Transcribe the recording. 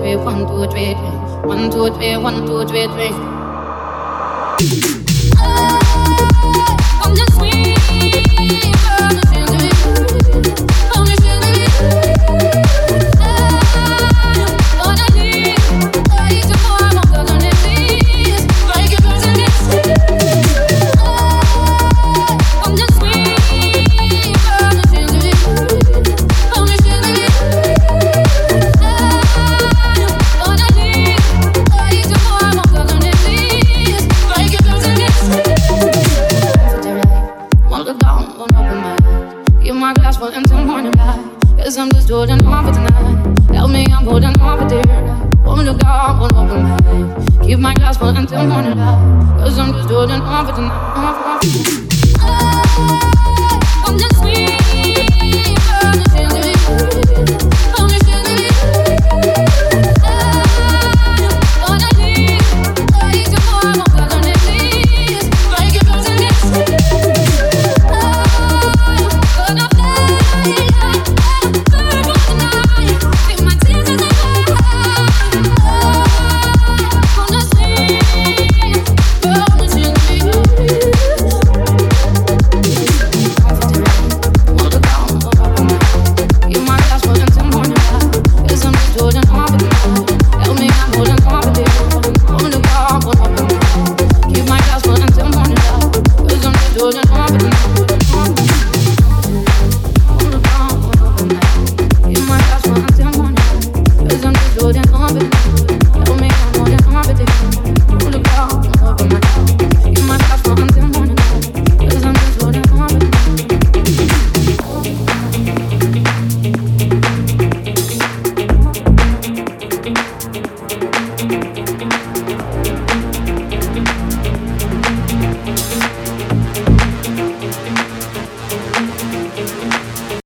three, 1, 2, 3, 1, 2, 3, 1, 2, 3, 3. I'm just sweet, until morning light, 'cause I'm just holding on for tonight. Help me, I'm holding on for dear life. Won't look out, won't open my eyes. Keep my glass full until morning light, 'cause I'm just holding on for tonight. I'm just sweet. Holding on,